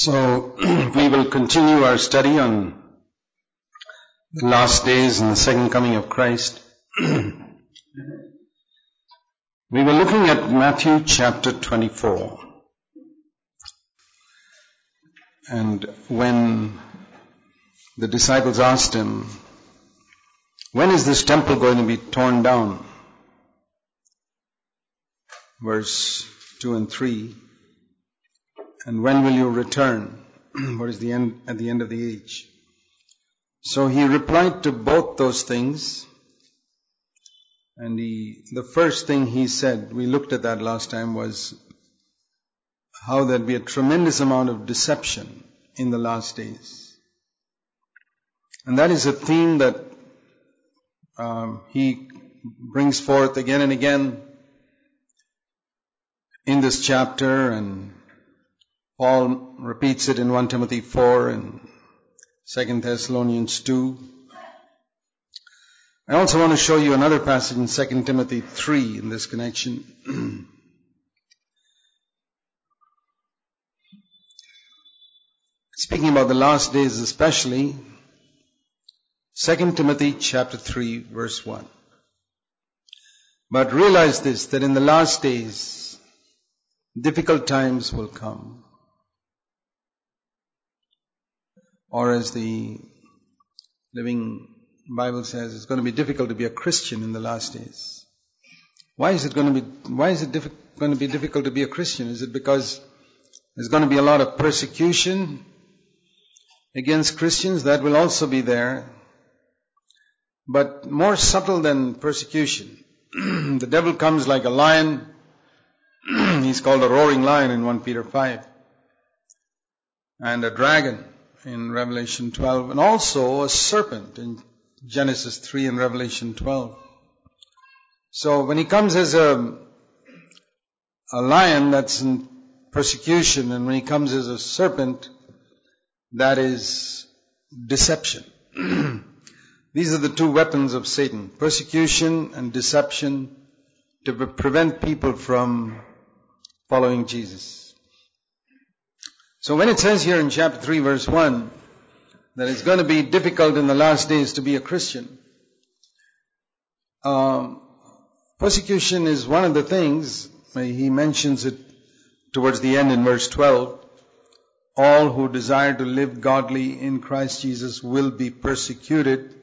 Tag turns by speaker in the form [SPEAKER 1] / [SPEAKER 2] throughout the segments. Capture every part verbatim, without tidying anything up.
[SPEAKER 1] So we will continue our study on the last days and the second coming of Christ. We were looking at Matthew chapter twenty-four. And when the disciples asked him, when is this temple going to be torn down? Verse two and three. And when will you return? What is the end, at the end of the age? So he replied to both those things. And he, the first thing he said, we looked at that last time, was how there'd be a tremendous amount of deception in the last days. And that is a theme that um, he brings forth again and again in this chapter, and Paul repeats it in First Timothy four and Second Thessalonians two. I also want to show you another passage in Second Timothy three in this connection. Speaking about the last days especially, Second Timothy chapter three verse one. But realize this, that in the last days, difficult times will come. Or as the Living Bible says, it's going to be difficult to be a Christian in the last days. Why is it going to be, why is it diffi- going to be difficult to be a Christian? Is it because there's going to be a lot of persecution against Christians? That will also be there. But more subtle than persecution. The devil comes like a lion. He's called a roaring lion in First Peter five. And a dragon in Revelation twelve, and also a serpent in Genesis three and Revelation twelve. So when he comes as a, a lion, that's in persecution, and when he comes as a serpent, that is deception. These are the two weapons of Satan, persecution and deception, to prevent people from following Jesus. So when it says here in chapter three verse one that it's going to be difficult in the last days to be a Christian, um, persecution is one of the things. He mentions it towards the end in verse twelve. All who desire to live godly in Christ Jesus will be persecuted.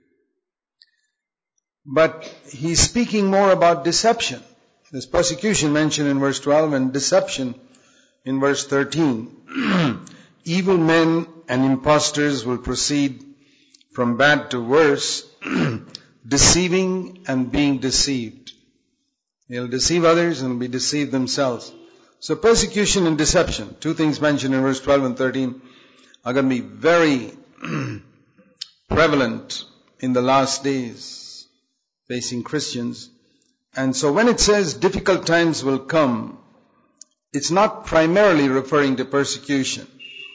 [SPEAKER 1] But he's speaking more about deception. There's persecution mentioned in verse twelve and deception in verse thirteen. Evil men and impostors will proceed from bad to worse, deceiving and being deceived. They'll deceive others and be deceived themselves. So persecution and deception, two things mentioned in verse twelve and thirteen, are going to be very prevalent in the last days facing Christians. And so when it says difficult times will come, it's not primarily referring to persecution.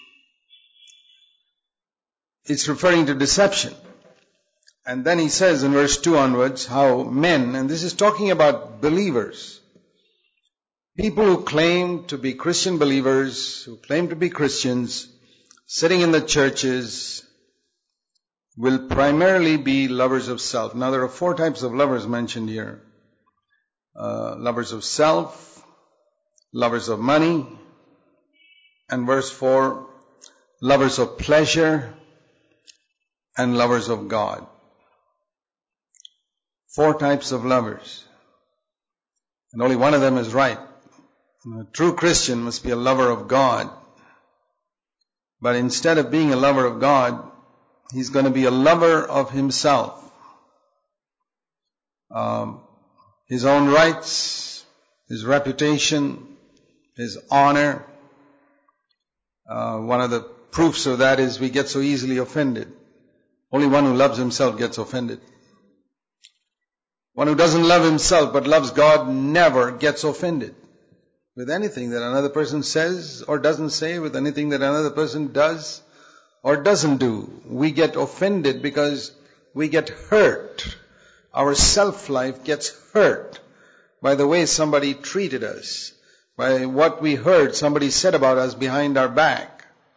[SPEAKER 1] It's referring to deception. And then he says in verse two onwards how men, and this is talking about believers, people who claim to be Christian believers, who claim to be Christians, sitting in the churches, will primarily be lovers of self. Now there are four types of lovers mentioned here. Uh, lovers of self, lovers of money, and verse four, lovers of pleasure and lovers of God. Four types of lovers. And only one of them is right. A true Christian must be a lover of God. But instead of being a lover of God, he's going to be a lover of himself. Um, his own rights, his reputation, his honor. Uh, one of the proofs of that is we get so easily offended. Only one who loves himself gets offended. One who doesn't love himself but loves God never gets offended with anything that another person says or doesn't say, with anything that another person does or doesn't do. We get offended because we get hurt. Our self-life gets hurt by the way somebody treated us, by what we heard somebody said about us behind our back.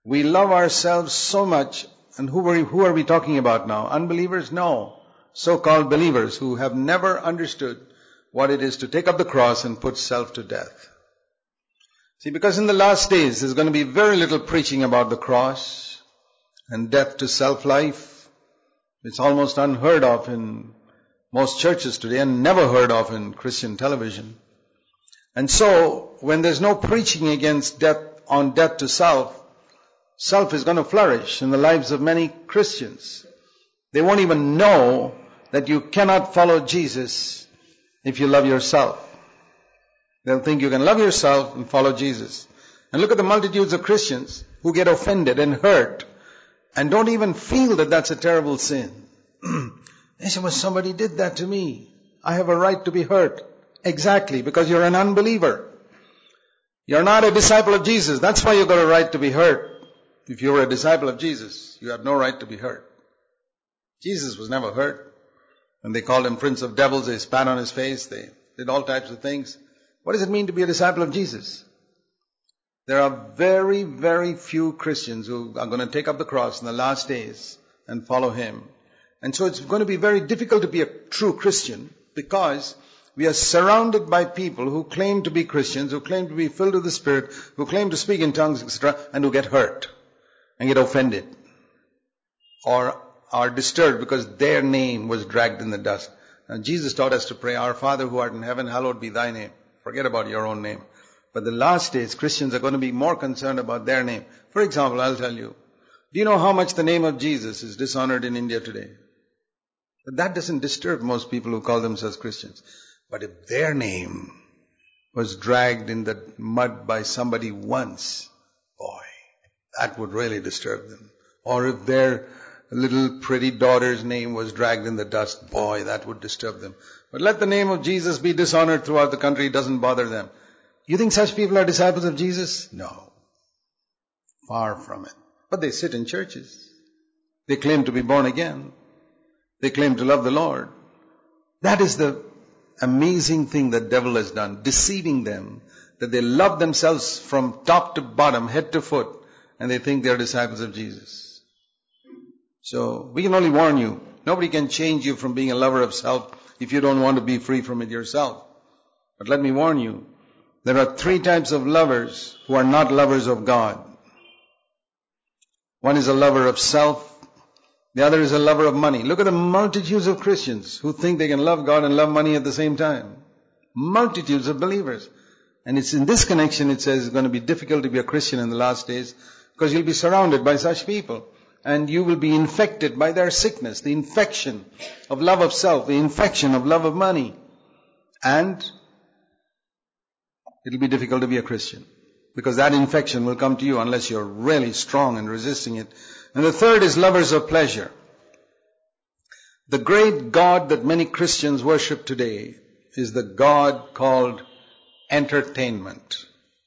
[SPEAKER 1] We love ourselves so much. And who are, we, who are we talking about now? Unbelievers? No. So-called believers who have never understood what it is to take up the cross and put self to death. See, because in the last days there's going to be very little preaching about the cross and death to self-life. It's almost unheard of in most churches today and never heard of in Christian television. And so, when there's no preaching against death, on death to self, self is going to flourish in the lives of many Christians. They won't even know that you cannot follow Jesus if you love yourself. They'll think you can love yourself and follow Jesus. And look at the multitudes of Christians who get offended and hurt and don't even feel that that's a terrible sin. They say, well, somebody did that to me. I have a right to be hurt. Exactly, because you're an unbeliever. You're not a disciple of Jesus. That's why you've got a right to be hurt. If you were a disciple of Jesus, you have no right to be hurt. Jesus was never hurt. When they called him Prince of Devils, they spat on his face. They did all types of things. What does it mean to be a disciple of Jesus? There are very, very few Christians who are going to take up the cross in the last days and follow him. And so it's going to be very difficult to be a true Christian because we are surrounded by people who claim to be Christians, who claim to be filled with the Spirit, who claim to speak in tongues, et cetera, and who get hurt and get offended or are disturbed because their name was dragged in the dust. Now, Jesus taught us to pray, Our Father who art in heaven, hallowed be thy name. Forget about your own name. But the last days, Christians are going to be more concerned about their name. For example, I'll tell you, do you know how much the name of Jesus is dishonored in India today? But that doesn't disturb most people who call themselves Christians. But if their name was dragged in the mud by somebody once, boy, that would really disturb them. Or if their little pretty daughter's name was dragged in the dust, boy, that would disturb them. But let the name of Jesus be dishonored throughout the country, it doesn't bother them. You think such people are disciples of Jesus? No. Far from it. But they sit in churches. They claim to be born again. They claim to love the Lord. That is the amazing thing the devil has done, deceiving them, that they love themselves from top to bottom, head to foot, and they think they are disciples of Jesus. So, we can only warn you. Nobody can change you from being a lover of self if you don't want to be free from it yourself. But let me warn you, there are three types of lovers who are not lovers of God. One is a lover of self. The other is a lover of money. Look at the multitudes of Christians who think they can love God and love money at the same time. Multitudes of believers. And it's in this connection it says it's going to be difficult to be a Christian in the last days because you'll be surrounded by such people. And you will be infected by their sickness, the infection of love of self, the infection of love of money. And it'll be difficult to be a Christian because that infection will come to you unless you're really strong in resisting it. And the third is lovers of pleasure. The great God that many Christians worship today is the God called entertainment.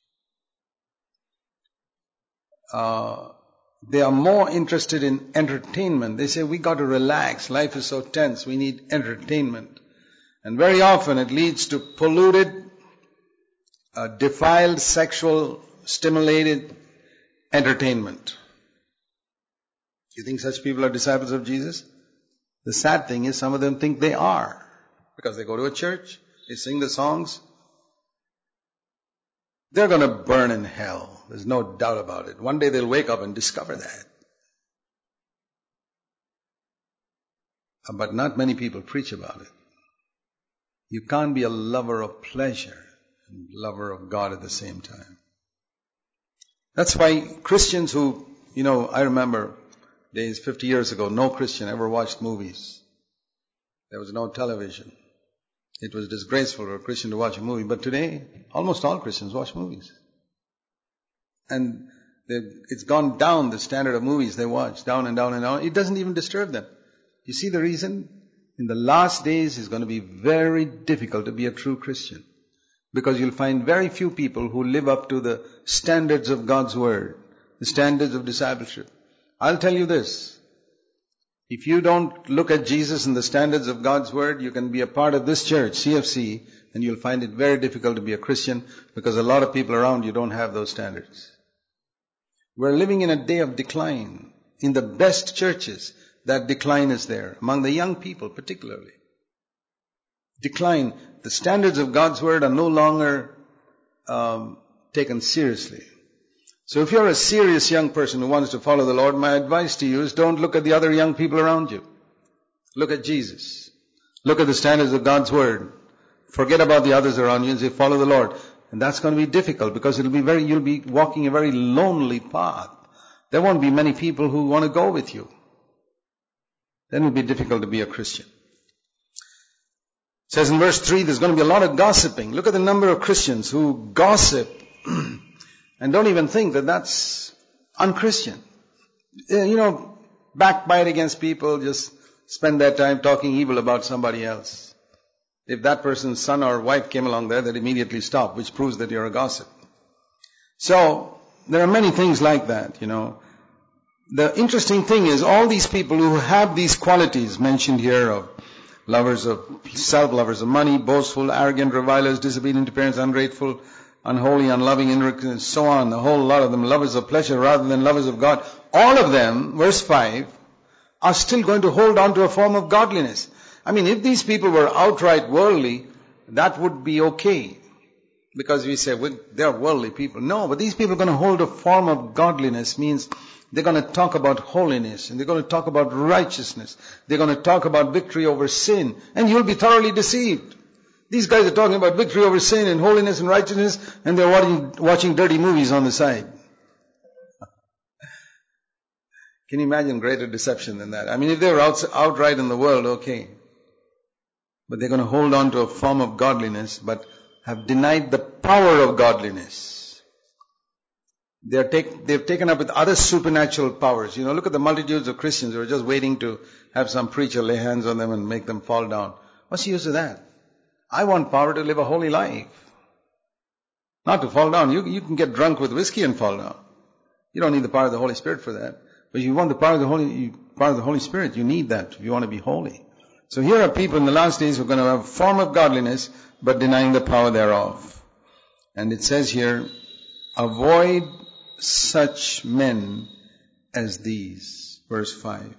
[SPEAKER 1] Uh, they are more interested in entertainment. They say, we got to relax. Life is so tense. We need entertainment. And very often it leads to polluted, uh, defiled, sexual, stimulated entertainment. You think such people are disciples of Jesus? The sad thing is some of them think they are. Because they go to a church, they sing the songs. They're going to burn in hell. There's no doubt about it. One day they'll wake up and discover that. But not many people preach about it. You can't be a lover of pleasure and lover of God at the same time. That's why Christians who, you know, I remember days fifty years ago, no Christian ever watched movies. There was no television. It was disgraceful for a Christian to watch a movie. But today, almost all Christians watch movies. And it's gone down, the standard of movies they watch, down and down and down. It doesn't even disturb them. You see the reason? In the last days, it's going to be very difficult to be a true Christian. Because you'll find very few people who live up to the standards of God's Word, the standards of discipleship. I'll tell you this. If you don't look at Jesus and the standards of God's Word, you can be a part of this church, C F C, and you'll find it very difficult to be a Christian because a lot of people around you don't have those standards. We're living in a day of decline. In the best churches, that decline is there. Among the young people particularly. Decline. The standards of God's Word are no longer um, taken seriously. So if you're a serious young person who wants to follow the Lord, my advice to you is don't look at the other young people around you. Look at Jesus. Look at the standards of God's Word. Forget about the others around you and say, follow the Lord. And that's going to be difficult because it'll be very, you'll be walking a very lonely path. There won't be many people who want to go with you. Then it'll be difficult to be a Christian. It says in verse three, there's going to be a lot of gossiping. Look at the number of Christians who gossip and don't even think that that's unchristian. You know, backbite against people, just spend their time talking evil about somebody else. If that person's son or wife came along there, they'd immediately stop, which proves that you're a gossip. So, there are many things like that, you know. The interesting thing is, all these people who have these qualities mentioned here of lovers of self, lovers of money, boastful, arrogant, revilers, disobedient to parents, ungrateful, unholy, unloving, incorrect, and so on, a whole lot of them, lovers of pleasure rather than lovers of God, all of them, verse five, are still going to hold on to a form of godliness. I mean, if these people were outright worldly, that would be okay. Because we say, well, they're worldly people. No, but these people are going to hold a form of godliness, means they're going to talk about holiness, and they're going to talk about righteousness. They're going to talk about victory over sin, and you'll be thoroughly deceived. These guys are talking about victory over sin and holiness and righteousness, and they're watching, watching dirty movies on the side. Can you imagine greater deception than that? I mean, if they were out, outright in the world, okay. But they're going to hold on to a form of godliness, but have denied the power of godliness. They are take, they've taken up with other supernatural powers. You know, look at the multitudes of Christians who are just waiting to have some preacher lay hands on them and make them fall down. What's the use of that? I want power to live a holy life. Not to fall down. You, you can get drunk with whiskey and fall down. You don't need the power of the Holy Spirit for that. But if you want the power of the Holy, power of the Holy Spirit, you need that if you want to be holy. So here are people in the last days who are going to have a form of godliness, but denying the power thereof. And it says here, avoid such men as these. Verse five.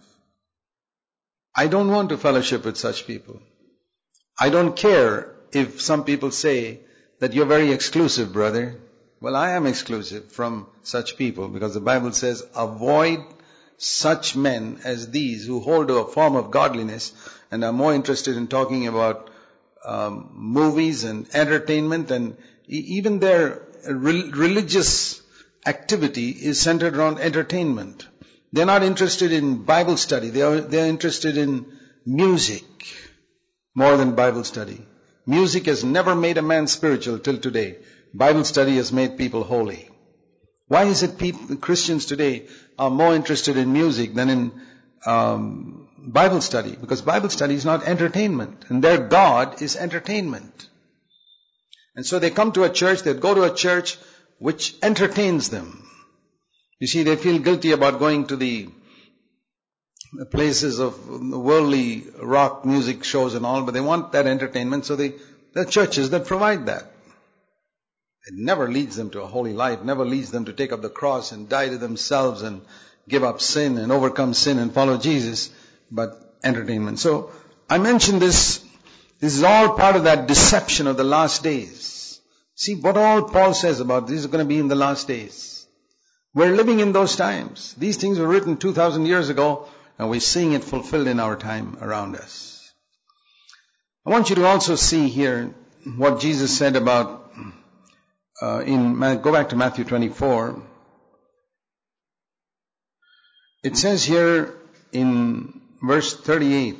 [SPEAKER 1] I don't want to fellowship with such people. I don't care if some people say that you're very exclusive, brother. Well, I am exclusive from such people because the Bible says, avoid such men as these who hold to a form of godliness and are more interested in talking about um, movies and entertainment, and e- even their re- religious activity is centered around entertainment. They're not interested in Bible study. They are, they're interested in music more than Bible study. Music has never made a man spiritual till today. Bible study has made people holy. Why is it people, Christians today are more interested in music than in um, Bible study? Because Bible study is not entertainment, and their God is entertainment. And so they come to a church, they go to a church which entertains them. You see, they feel guilty about going to the places of worldly rock music shows and all, but they want that entertainment, so they, there are churches that provide that. It never leads them to a holy life, never leads them to take up the cross and die to themselves and give up sin and overcome sin and follow Jesus, but entertainment. So I mentioned this, this is all part of that deception of the last days. See what all Paul says about this is going to be in the last days. We're living in those times. These things were written two thousand years ago, and we're seeing it fulfilled in our time around us. I want you to also see here what Jesus said about Uh, in, go back to Matthew twenty-four. It says here in verse thirty-eight,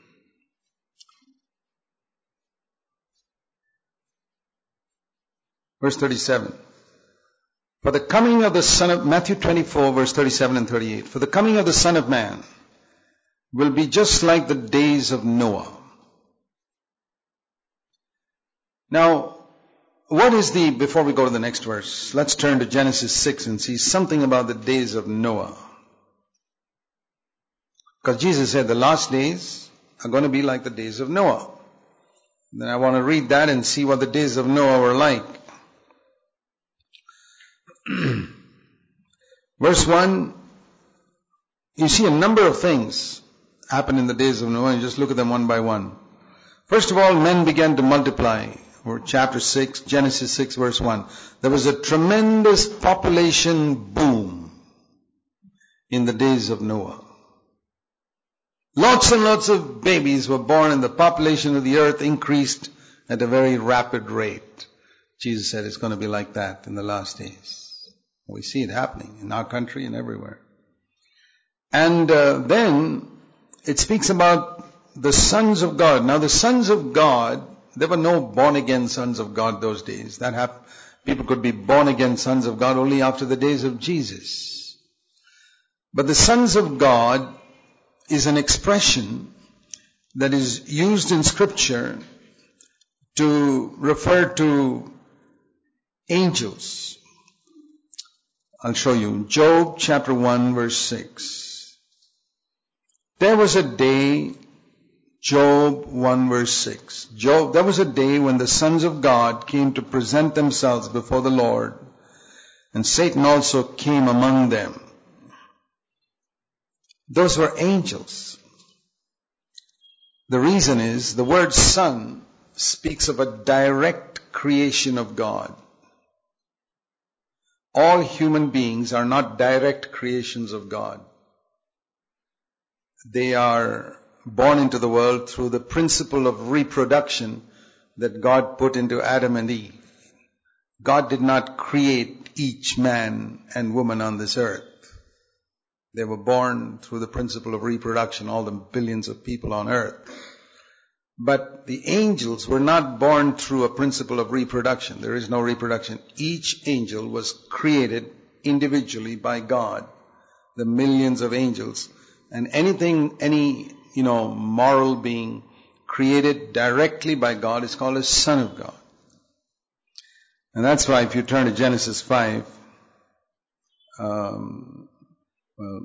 [SPEAKER 1] verse thirty-seven, for the coming of the Son of, Matthew twenty-four, verse thirty-seven and thirty-eight, for the coming of the Son of Man will be just like the days of Noah. Now, what is the, before we go to the next verse, let's turn to Genesis six and see something about the days of Noah. Because Jesus said the last days are going to be like the days of Noah. Then I want to read that and see what the days of Noah were like. Verse one, you see a number of things happen in the days of Noah. You just look at them one by one. First of all, men began to multiply. Or chapter six, Genesis six verse one. There was a tremendous population boom in the days of Noah. Lots and lots of babies were born and the population of the earth increased at a very rapid rate. Jesus said it's going to be like that in the last days. We see it happening in our country and everywhere. And uh, then it speaks about the sons of God. Now the sons of God, there were no born-again sons of God those days. That happened. People could be born-again sons of God only after the days of Jesus. But the sons of God is an expression that is used in Scripture to refer to angels. I'll show you. Job chapter one verse six. There was a day, Job one verse six. Job, there was a day when the sons of God came to present themselves before the Lord, and Satan also came among them. Those were angels. The reason is the word son speaks of a direct creation of God. All human beings are not direct creations of God. They are born into the world through the principle of reproduction that God put into Adam and Eve. God did not create each man and woman on this earth. They were born through the principle of reproduction, all the billions of people on earth. But the angels were not born through a principle of reproduction. There is no reproduction. Each angel was created individually by God. The millions of angels. And anything, any, you know, moral being created directly by God is called a son of God. And that's why if you turn to Genesis five, um, well,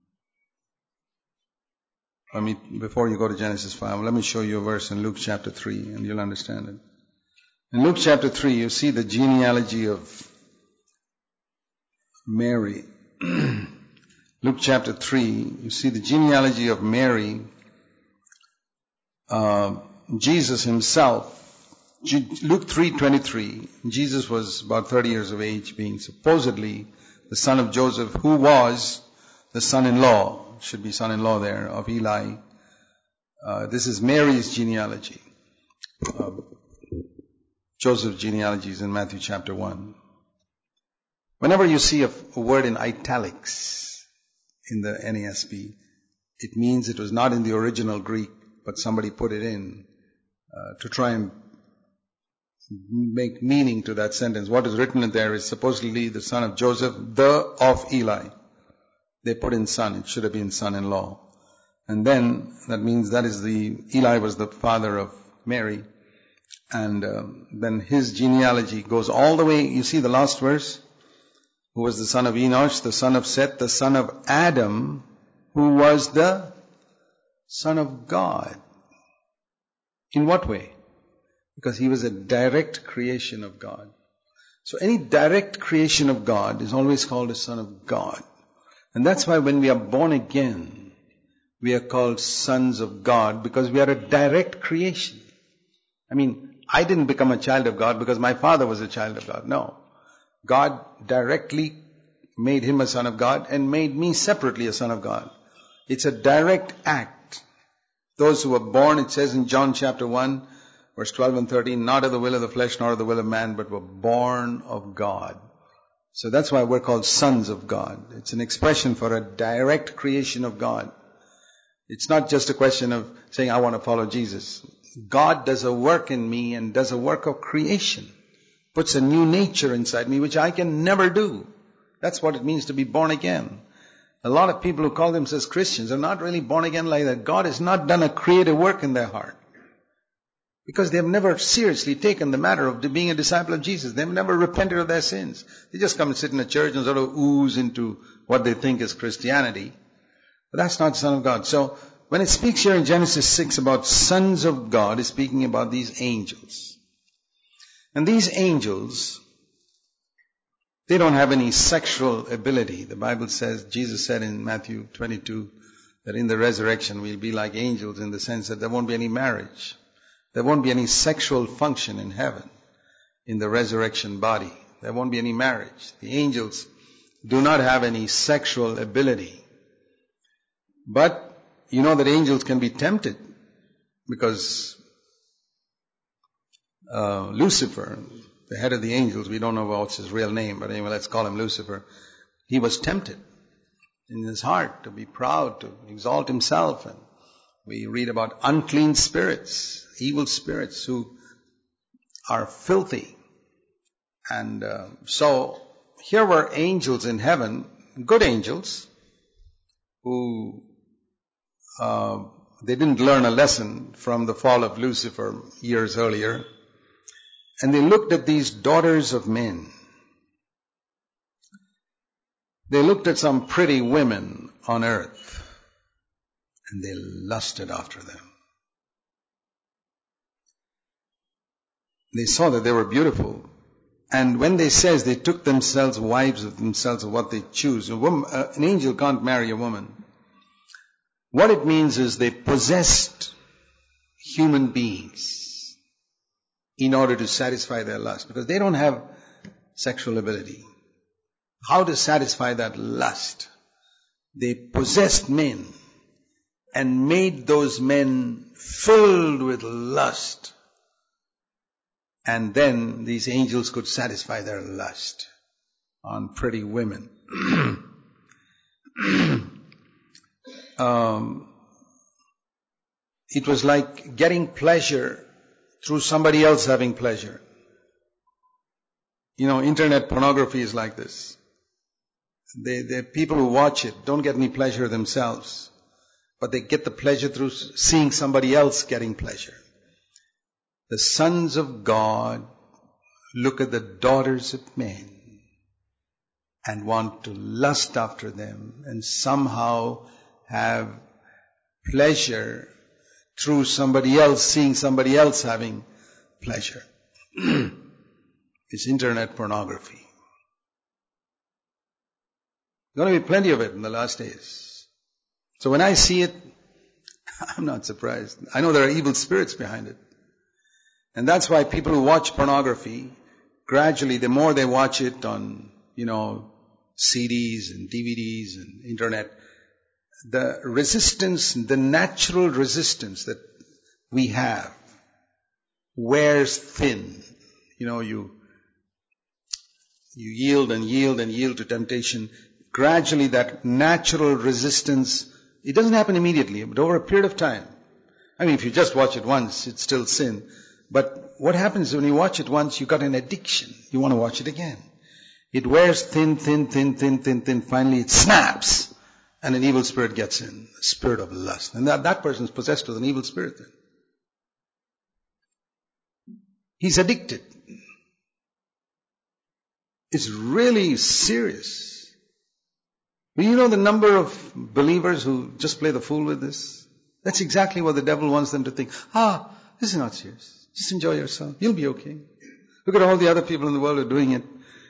[SPEAKER 1] let me, before you go to Genesis five, let me show you a verse in Luke chapter three and you'll understand it. In Luke chapter three, you see the genealogy of Mary. Luke chapter three, you see the genealogy of Mary. Uh, Jesus himself, Luke three twenty-three, Jesus was about thirty years of age, being supposedly the son of Joseph, who was the son-in-law, should be son-in-law there, of Eli. Uh, this is Mary's genealogy. Uh, Joseph's genealogy is in Matthew chapter one. Whenever you see a, a word in italics in the N A S B, it means it was not in the original Greek, but somebody put it in uh, to try and make meaning to that sentence. What is written in there is supposedly the son of Joseph, the of Eli. They put in son. It should have been son-in-law. And then that means that is the, Eli was the father of Mary. And um, then his genealogy goes all the way, you see the last verse? Who was the son of Enosh, the son of Seth, the son of Adam, who was the son of God. In what way? Because he was a direct creation of God. So any direct creation of God is always called a son of God. And that's why when we are born again, we are called sons of God, because we are a direct creation. I mean, I didn't become a child of God because my father was a child of God. No. God directly made him a son of God and made me separately a son of God. It's a direct act. Those who were born, it says in John chapter one, verse twelve and thirteen, not of the will of the flesh nor of the will of man, but were born of God. So that's why we're called sons of God. It's an expression for a direct creation of God. It's not just a question of saying, I want to follow Jesus. God does a work in me and does a work of creation. Puts a new nature inside me, which I can never do. That's what it means to be born again. A lot of people who call themselves Christians are not really born again like that. God has not done a creative work in their heart. Because they've never seriously taken the matter of being a disciple of Jesus. They've never repented of their sins. They just come and sit in a church and sort of ooze into what they think is Christianity. But that's not the Son of God. So when it speaks here in Genesis six about sons of God, it's speaking about these angels. And these angels They don't have any sexual ability. The Bible says, Jesus said in Matthew twenty-two, that in the resurrection we'll be like angels in the sense that there won't be any marriage. There won't be any sexual function in heaven, in the resurrection body. There won't be any marriage. The angels do not have any sexual ability. But you know that angels can be tempted, because uh, Lucifer, the head of the angels, we don't know what's his real name, but anyway, let's call him Lucifer. He was tempted in his heart to be proud, to exalt himself. And we read about unclean spirits, evil spirits who are filthy. And uh, so here were angels in heaven, good angels, who uh, they didn't learn a lesson from the fall of Lucifer years earlier. And they looked at these daughters of men. They looked at some pretty women on earth, and they lusted after them. They saw that they were beautiful. And when they says they took themselves wives of themselves, of what they choose, a woman, uh, an angel can't marry a woman. What it means is they possessed human beings in order to satisfy their lust, because they don't have sexual ability. How to satisfy that lust? They possessed men and made those men filled with lust. And then these angels could satisfy their lust on pretty women. um, it was like getting pleasure through somebody else having pleasure. You know, internet pornography is like this. They, the people who watch it don't get any pleasure themselves, but they get the pleasure through seeing somebody else getting pleasure. The sons of God look at the daughters of men and want to lust after them and somehow have pleasure through somebody else, seeing somebody else having pleasure. It's internet pornography. There's going to be plenty of it in the last days. So when I see it, I'm not surprised. I know there are evil spirits behind it. And that's why people who watch pornography, gradually, the more they watch it on, you know, C Ds and D V Ds and internet, the resistance, the natural resistance that we have wears thin. You know, you, you yield and yield and yield to temptation. Gradually that natural resistance, it doesn't happen immediately, but over a period of time. I mean, if you just watch it once, it's still sin. But what happens when you watch it once, you got an addiction. You want to watch it again. It wears thin, thin, thin, thin, thin, thin. Finally it snaps and an evil spirit gets in. A spirit of lust. And that, that person is possessed with an evil spirit then. He's addicted. It's really serious. Do you know the number of believers who just play the fool with this? That's exactly what the devil wants them to think. Ah, this is not serious. Just enjoy yourself. You'll be okay. Look at all the other people in the world who are doing it.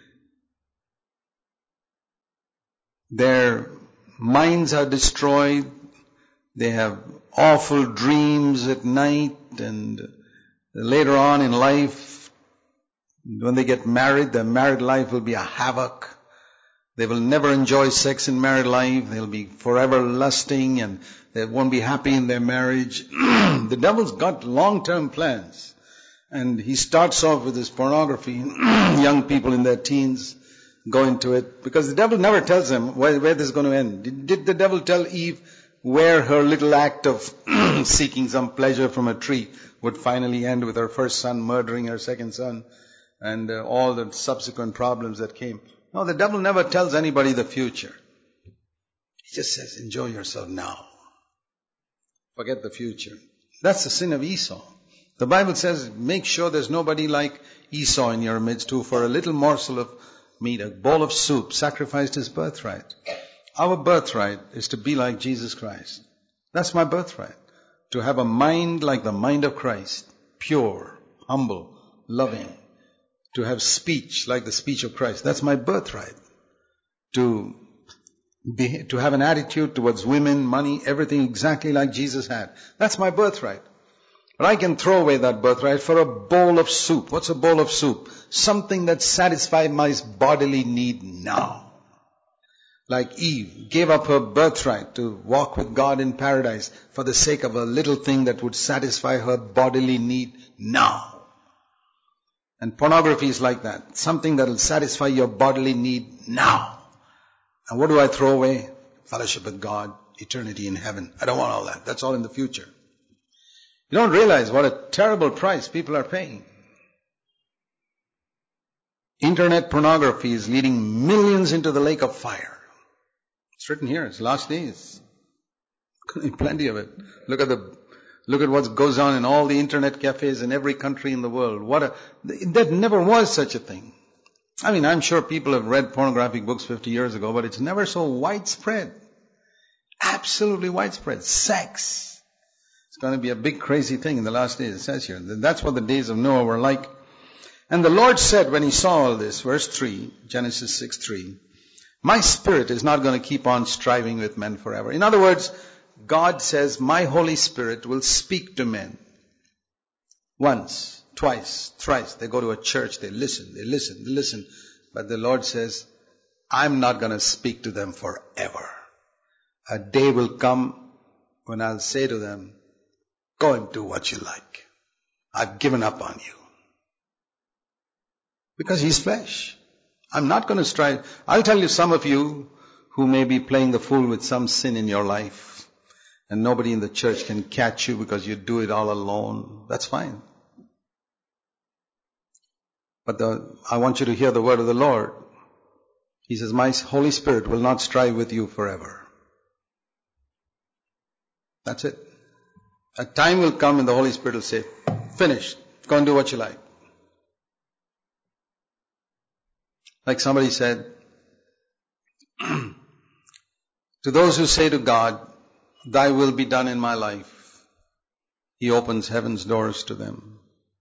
[SPEAKER 1] Their minds are destroyed. They have awful dreams at night, and later on in life, when they get married, their married life will be a havoc. They will never enjoy sex in married life. They'll be forever lusting and they won't be happy in their marriage. The devil's got long-term plans. And he starts off with this pornography. Young people in their teens go into it. Because the devil never tells them where, where this is going to end. Did, did the devil tell Eve where her little act of seeking some pleasure from a tree would finally end with her first son murdering her second son and uh, all the subsequent problems that came? No, the devil never tells anybody the future. He just says, enjoy yourself now. Forget the future. That's the sin of Esau. The Bible says, make sure there's nobody like Esau in your midst who for a little morsel of meat, a bowl of soup, sacrificed his birthright. Our birthright is to be like Jesus Christ. That's my birthright. To have a mind like the mind of Christ. Pure, humble, loving. to have speech like the speech of Christ. That's my birthright. To be, to have an attitude towards women, money, everything exactly like Jesus had. That's my birthright. But I can throw away that birthright for a bowl of soup. What's a bowl of soup? Something that satisfies my bodily need now. Like Eve gave up her birthright to walk with God in paradise for the sake of a little thing that would satisfy her bodily need now. And pornography is like that. Something that will satisfy your bodily need now. And what do I throw away? Fellowship with God, eternity in heaven. I don't want all that. That's all in the future. You don't realize what a terrible price people are paying. Internet pornography is leading millions into the lake of fire. It's written here. It's last days. Plenty of it. Look at the, look at what goes on in all the internet cafes in every country in the world. What a, there never was such a thing. I mean, I'm sure people have read pornographic books fifty years ago, but it's never so widespread. Absolutely widespread. Sex. It's going to be a big crazy thing in the last days, it says here. That's what the days of Noah were like. And the Lord said when he saw all this, verse three, Genesis six three, my spirit is not going to keep on striving with men forever. In other words, God says, my Holy Spirit will speak to men. Once, twice, thrice. They go to a church, they listen, they listen, they listen. But the Lord says, I'm not going to speak to them forever. A day will come when I'll say to them, go and do what you like. I've given up on you. Because he's flesh. I'm not going to strive. I'll tell you, some of you who may be playing the fool with some sin in your life, and nobody in the church can catch you because you do it all alone. That's fine. But the, I want you to hear the word of the Lord. He says, my Holy Spirit will not strive with you forever. That's it. A time will come and the Holy Spirit will say, finished. Go and do what you like. Like somebody said, to those who say to God, thy will be done in my life, he opens heaven's doors to them.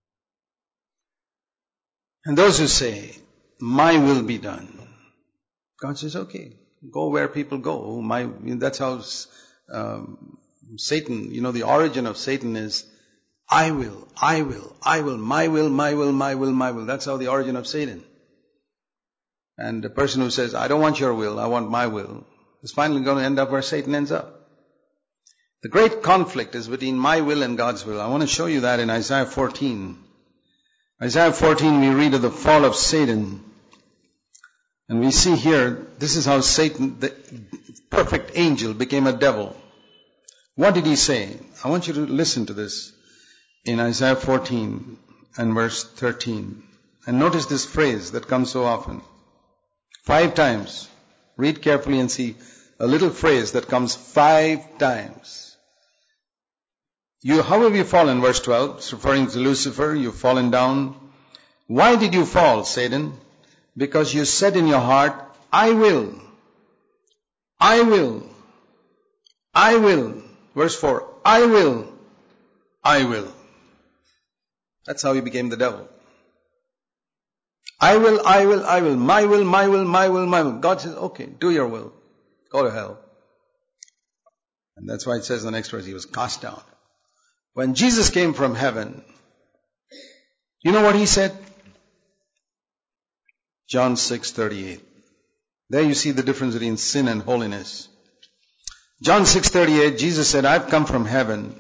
[SPEAKER 1] And those who say, my will be done, God says, okay, go where people go. My, that's how um, Satan, you know, the origin of Satan is, I will, I will, I will, my will, my will, my will, my will. That's how the origin of Satan. And the person who says, I don't want your will, I want my will, is finally going to end up where Satan ends up. The great conflict is between my will and God's will. I want to show you that in Isaiah fourteen. Isaiah fourteen, we read of the fall of Satan. And we see here, this is how Satan, the perfect angel, became a devil. What did he say? I want you to listen to this in Isaiah fourteen and verse thirteen. And notice this phrase that comes so often. Five times. Read carefully and see a little phrase that comes five times. You, how have you fallen? Verse twelve. It's referring to Lucifer. You've fallen down. Why did you fall, Satan? Because you said in your heart, I will. I will. I will. Verse four. I will. I will. That's how he became the devil. I will, I will, I will, my will, my will, my will, my will. God says, okay, do your will. Go to hell. And that's why it says in the next verse, he was cast down. When Jesus came from heaven, you know what he said? John six thirty-eight. There you see the difference between sin and holiness. John six thirty-eight, Jesus said, I've come from heaven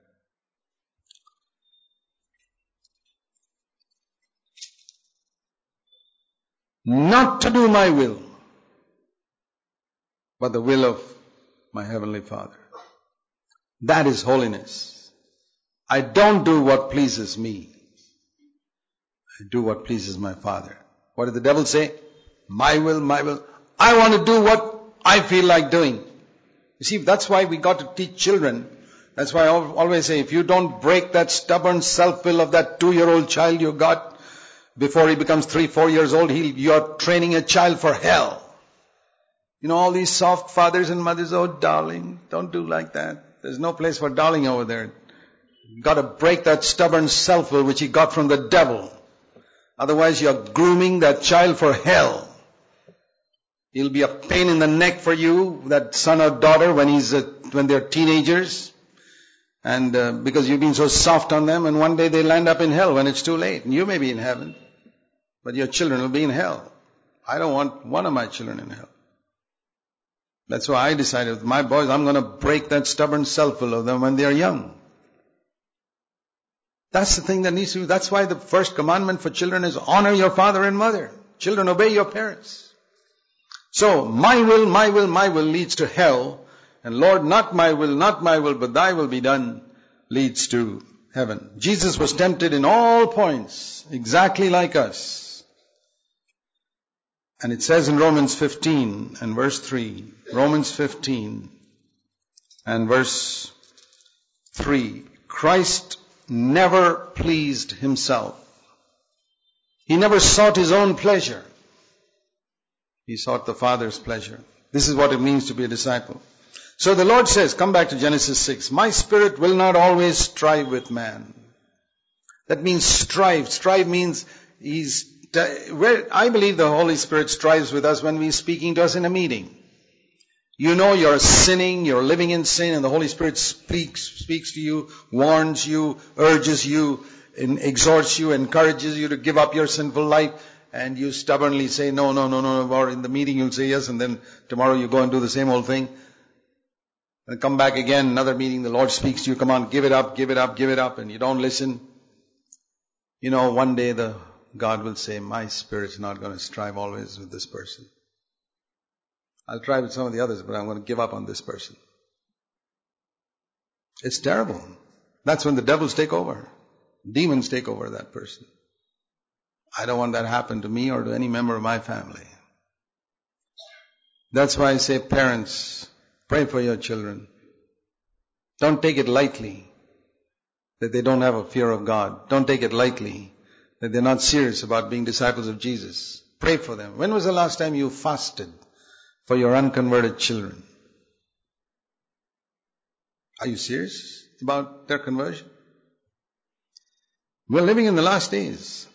[SPEAKER 1] not to do my will, but the will of my heavenly Father. That is holiness. I don't do what pleases me. I do what pleases my Father. What did the devil say? My will, my will. I want to do what I feel like doing. You see, that's why we got to teach children. That's why I always say, if you don't break that stubborn self-will of that two-year-old child you got, before he becomes three, four years old, he, you're training a child for hell. You know, all these soft fathers and mothers, oh darling, don't do like that. There's no place for darling over there. You've got to break that stubborn self-will which he got from the devil. Otherwise you're grooming that child for hell. He'll be a pain in the neck for you, that son or daughter, when he's a, when they're teenagers. And uh, because you've been so soft on them, and one day they'll end up in hell when it's too late. And you may be in heaven, but your children will be in hell. I don't want one of my children in hell. That's why I decided with my boys, I'm going to break that stubborn self-will of them when they're young. That's the thing that needs to be. That's why the first commandment for children is honor your father and mother. Children, obey your parents. So, my will, my will, my will leads to hell. And Lord, not my will, not my will, but thy will be done leads to heaven. Jesus was tempted in all points, exactly like us. And it says in Romans fifteen and verse three, Romans fifteen and verse three, Christ never pleased himself. He never sought his own pleasure. He sought the Father's pleasure. This is what it means to be a disciple. So the Lord says, come back to Genesis six, my spirit will not always strive with man. That means strive. Strive means he's, where I believe the Holy Spirit strives with us when he's speaking to us in a meeting. You know you're sinning, you're living in sin, and the Holy Spirit speaks, speaks to you, warns you, urges you, exhorts you, encourages you to give up your sinful life. And you stubbornly say, no, no, no, no, or in the meeting you'll say yes, and then tomorrow you go and do the same old thing. And come back again, another meeting, the Lord speaks to you, come on, give it up, give it up, give it up, and you don't listen. You know, one day the God will say, my spirit's not going to strive always with this person. I'll try with some of the others, but I'm going to give up on this person. It's terrible. That's when the devils take over. Demons take over that person. I don't want that to happen to me or to any member of my family. That's why I say, parents, pray for your children. Don't take it lightly that they don't have a fear of God. Don't take it lightly that they're not serious about being disciples of Jesus. Pray for them. When was the last time you fasted for your unconverted children? Are you serious about their conversion? We're living in the last days.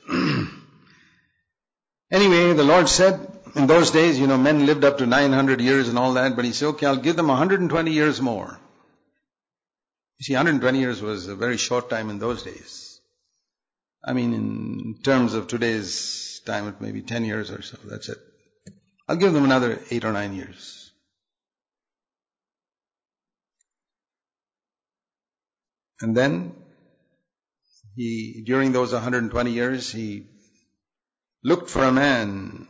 [SPEAKER 1] Anyway, the Lord said, in those days, you know, men lived up to nine hundred years and all that, but he said, okay, I'll give them one hundred twenty years more. You see, one hundred twenty years was a very short time in those days. I mean, in terms of today's time, it may be ten years or so, that's it. I'll give them another eight or nine years. And then, he, during those one hundred twenty years, he looked for a man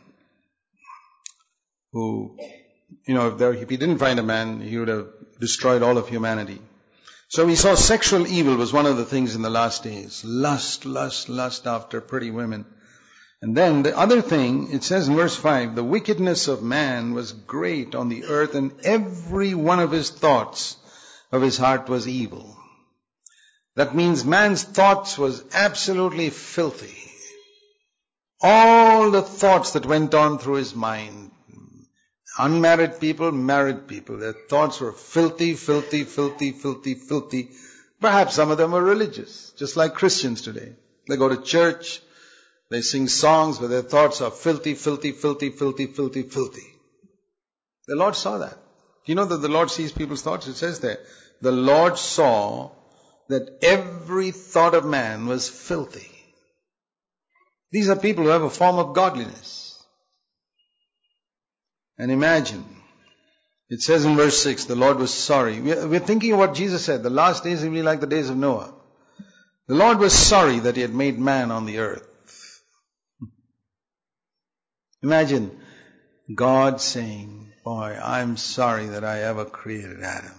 [SPEAKER 1] who, you know, if, there, if he didn't find a man, he would have destroyed all of humanity. So we saw sexual evil was one of the things in the last days. Lust, lust, lust after pretty women. And then the other thing, it says in verse five, the wickedness of man was great on the earth, and every one of his thoughts of his heart was evil. That means man's thoughts was absolutely filthy. All the thoughts that went on through his mind, unmarried people, married people, their thoughts were filthy, filthy, filthy, filthy, filthy. Perhaps some of them were religious, just like Christians today. They go to church, they sing songs, but their thoughts are filthy, filthy, filthy, filthy, filthy, filthy. The Lord saw that. You know that the Lord sees people's thoughts? It says there, the Lord saw that every thought of man was filthy. These are people who have a form of godliness. And imagine, it says in verse six, the Lord was sorry. We're thinking of what Jesus said, the last days will be like the days of Noah. The Lord was sorry that he had made man on the earth. Imagine God saying, boy, I'm sorry that I ever created Adam.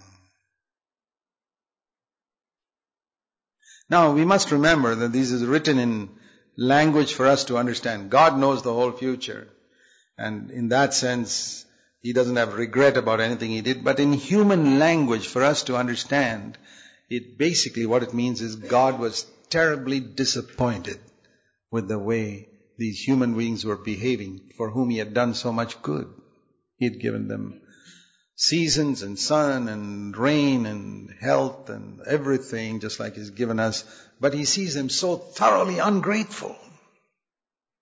[SPEAKER 1] Now, we must remember that this is written in language for us to understand. God knows the whole future. And in that sense, he doesn't have regret about anything he did. But in human language, for us to understand, it basically what it means is God was terribly disappointed with the way these human beings were behaving, for whom he had done so much good. He had given them seasons and sun and rain and health and everything, just like he's given us. But he sees them so thoroughly ungrateful.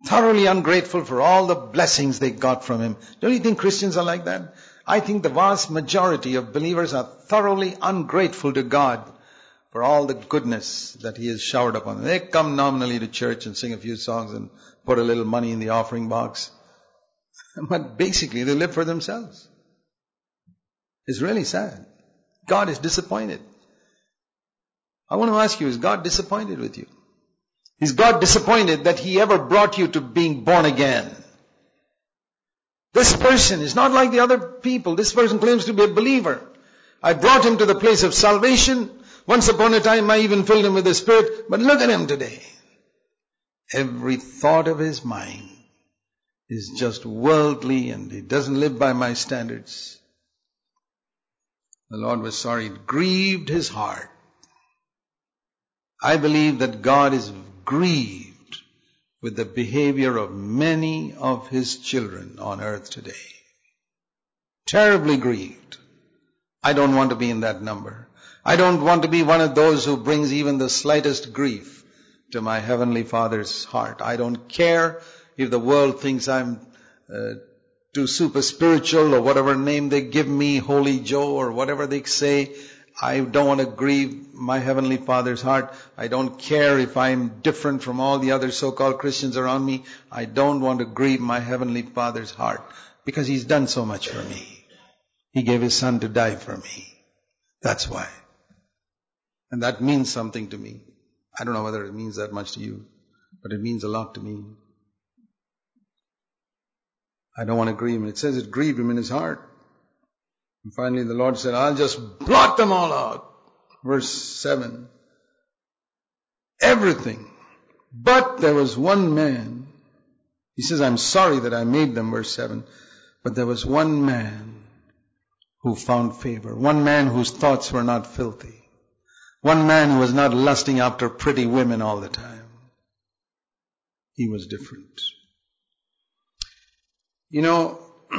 [SPEAKER 1] Thoroughly ungrateful for all the blessings they got from Him. Don't you think Christians are like that? I think the vast majority of believers are thoroughly ungrateful to God for all the goodness that He has showered upon them. They come nominally to church and sing a few songs and put a little money in the offering box. But basically they live for themselves. It's really sad. God is disappointed. I want to ask you, is God disappointed with you? Is God disappointed that He ever brought you to being born again? This person is not like the other people. This person claims to be a believer. I brought him to the place of salvation. Once upon a time I even filled him with the Spirit. But look at him today. Every thought of his mind is just worldly and he doesn't live by my standards. The Lord was sorry. It grieved His heart. I believe that God is grieved with the behavior of many of His children on earth today. Terribly grieved. I don't want to be in that number. I don't want to be one of those who brings even the slightest grief to my Heavenly Father's heart. I don't care if the world thinks I'm uh, too super spiritual or whatever name they give me, Holy Joe or whatever they say. I don't want to grieve my Heavenly Father's heart. I don't care if I'm different from all the other so-called Christians around me. I don't want to grieve my Heavenly Father's heart because He's done so much for me. He gave His Son to die for me. That's why. And that means something to me. I don't know whether it means that much to you, but it means a lot to me. I don't want to grieve Him. It says it grieved Him in His heart. And finally the Lord said, I'll just blot them all out. Verse seven. Everything. But there was one man. He says, I'm sorry that I made them, verse seven. But there was one man who found favor. One man whose thoughts were not filthy. One man who was not lusting after pretty women all the time. He was different. You know,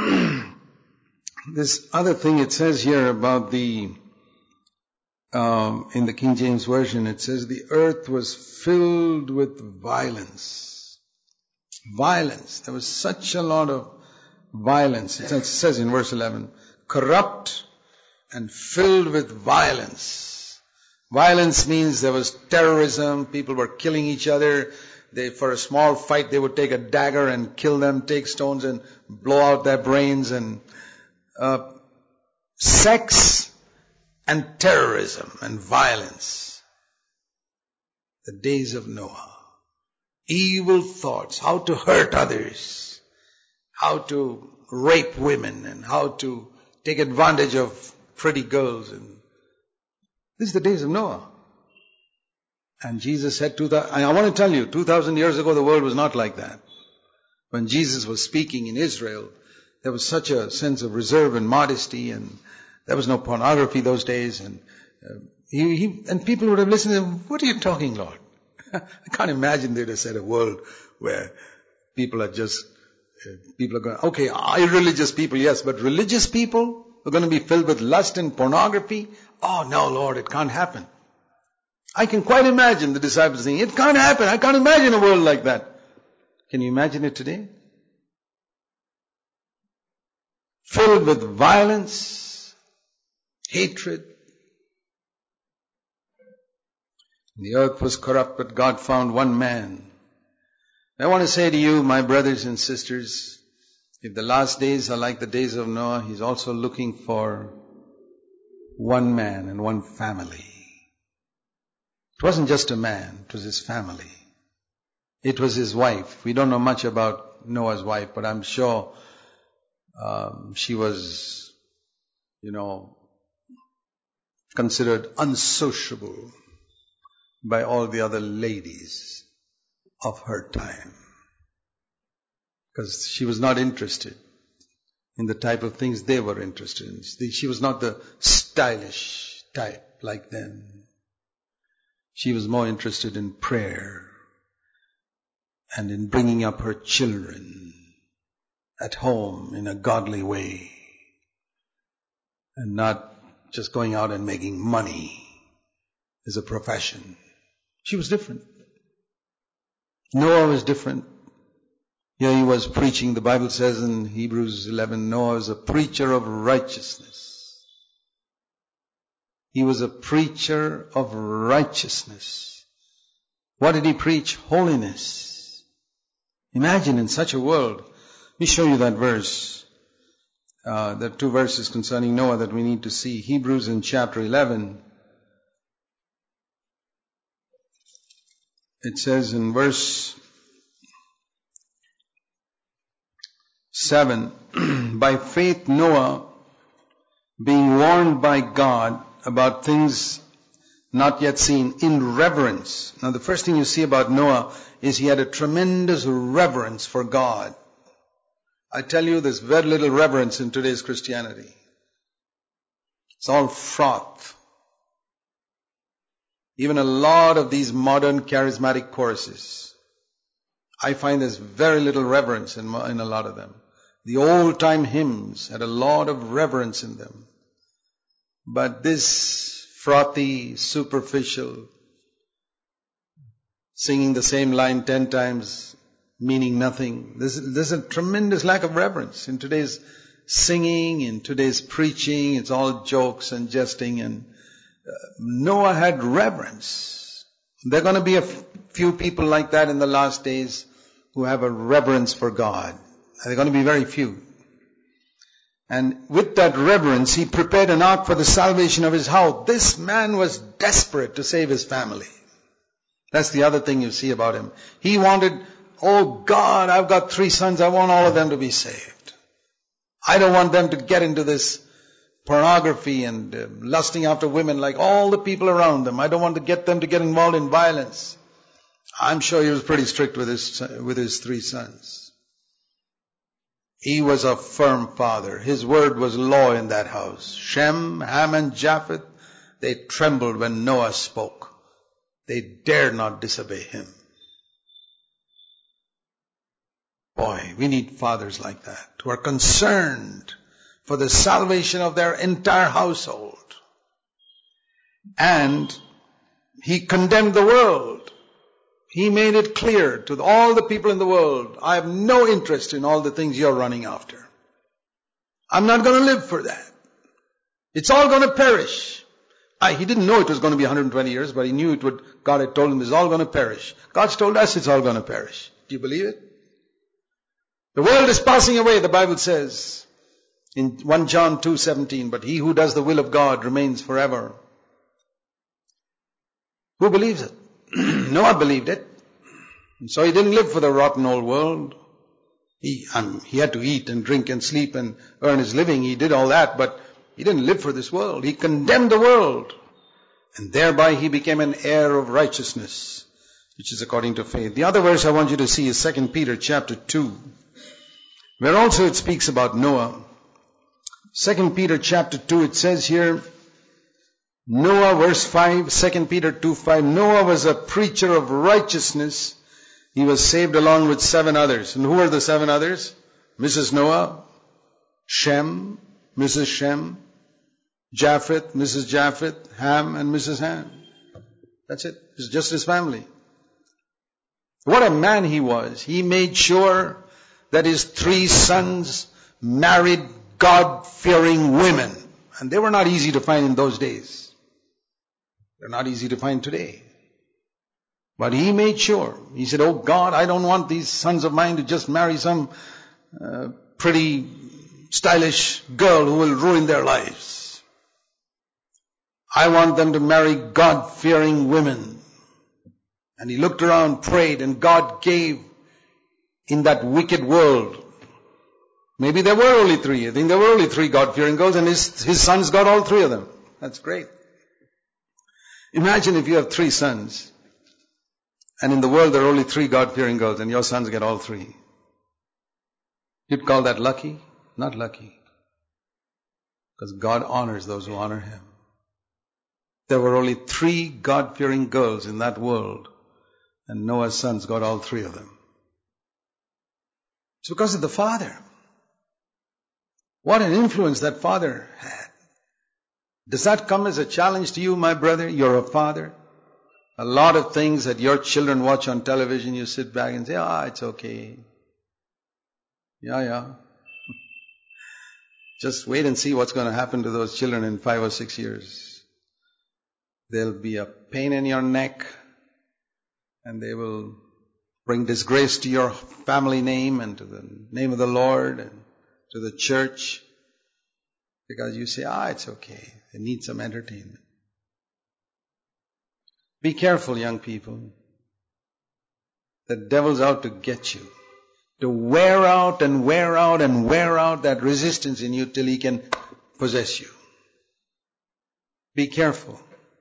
[SPEAKER 1] this other thing it says here about the, um, in the King James Version, it says the earth was filled with violence. Violence. There was such a lot of violence. It says in verse eleven, corrupt and filled with violence. Violence means there was terrorism. People were killing each other. They, for a small fight, they would take a dagger and kill them, take stones and blow out their brains, and uh, sex and terrorism and violence. The days of Noah. Evil thoughts, how to hurt others, how to rape women, and how to take advantage of pretty girls. And this is the days of Noah. And Jesus said, to the, I want to tell you, two thousand years ago the world was not like that. When Jesus was speaking in Israel, there was such a sense of reserve and modesty, and there was no pornography those days. And uh, he, he, and people would have listened to him, what are you talking, Lord? I can't imagine they'd have said a world where people are just, uh, people are going, okay, irreligious people, yes, but religious people are going to be filled with lust and pornography? Oh no, Lord, it can't happen. I can quite imagine the disciples saying, it can't happen. I can't imagine a world like that. Can you imagine it today? Filled with violence, hatred. The earth was corrupt, but God found one man. I want to say to you, my brothers and sisters, if the last days are like the days of Noah, He's also looking for one man and one family. It wasn't just a man, it was his family. It was his wife. We don't know much about Noah's wife, but I'm sure um, she was, you know, considered unsociable by all the other ladies of her time. Because she was not interested in the type of things they were interested in. She was not the stylish type like them. She was more interested in prayer and in bringing up her children at home in a godly way and not just going out and making money as a profession. She was different. Noah was different. Here he was preaching, the Bible says in Hebrews eleven, Noah was a preacher of righteousness. He was a preacher of righteousness. What did he preach? Holiness. Imagine in such a world. Let me show you that verse. Uh, there are two verses concerning Noah that we need to see. Hebrews in chapter eleven. It says in verse seven, by faith Noah, being warned by God about things not yet seen, in reverence. Now the first thing you see about Noah is he had a tremendous reverence for God. I tell you, there's very little reverence in today's Christianity. It's all froth. Even a lot of these modern charismatic choruses, I find there's very little reverence in, in a lot of them. The old time hymns had a lot of reverence in them. But this frothy, superficial, singing the same line ten times, meaning nothing. There's, there's a tremendous lack of reverence in today's singing, in today's preaching. It's all jokes and jesting. And uh, Noah had reverence. There are going to be a f- few people like that in the last days who have a reverence for God. There are going to be very few. And with that reverence, he prepared an ark for the salvation of his house. This man was desperate to save his family. That's the other thing you see about him. He wanted, oh God, I've got three sons. I want all of them to be saved. I don't want them to get into this pornography and uh, lusting after women like all the people around them. I don't want to get them to get involved in violence. I'm sure he was pretty strict with his, with his three sons. He was a firm father. His word was law in that house. Shem, Ham, and Japheth, they trembled when Noah spoke. They dared not disobey him. Boy, we need fathers like that who are concerned for the salvation of their entire household. And he condemned the world. He made it clear to all the people in the world, I have no interest in all the things you're running after. I'm not going to live for that. It's all going to perish. I, he didn't know it was going to be one hundred twenty years, but he knew it would. God had told him it's all going to perish. God's told us it's all going to perish. Do you believe it? The world is passing away, the Bible says in First John two seventeen, but he who does the will of God remains forever. Who believes it? Noah believed it. And so he didn't live for the rotten old world. He, um, he had to eat and drink and sleep and earn his living. He did all that, but he didn't live for this world. He condemned the world. And thereby he became an heir of righteousness, which is according to faith. The other verse I want you to see is Second Peter chapter two, where also it speaks about Noah. Second Peter chapter two, it says here, Noah, verse five, Second Peter two five, Noah was a preacher of righteousness. He was saved along with seven others. And who are the seven others? Missus Noah, Shem, Missus Shem, Japheth, Missus Japheth, Ham, and Missus Ham. That's it. It's just his family. What a man he was. He made sure that his three sons married God-fearing women. And they were not easy to find in those days. They're not easy to find today. But he made sure. He said, oh God, I don't want these sons of mine to just marry some uh, pretty, stylish girl who will ruin their lives. I want them to marry God-fearing women. And he looked around, prayed, and God gave in that wicked world. Maybe there were only three. I think there were only three God-fearing girls, and his, his sons got all three of them. That's great. Imagine if you have three sons, and in the world there are only three God-fearing girls, and your sons get all three. You'd call that lucky? Not lucky. Because God honors those who honor Him. There were only three God-fearing girls in that world, and Noah's sons got all three of them. It's because of the father. What an influence that father had. Does that come as a challenge to you, my brother? You're a father. A lot of things that your children watch on television, you sit back and say, ah, it's okay. Yeah, yeah. Just wait and see what's going to happen to those children in five or six years. There'll be a pain in your neck, and they will bring disgrace to your family name and to the name of the Lord and to the church, because you say, ah, it's okay. They need some entertainment. Be careful, young people. The devil's out to get you, to wear out and wear out and wear out that resistance in you till he can possess you. Be careful.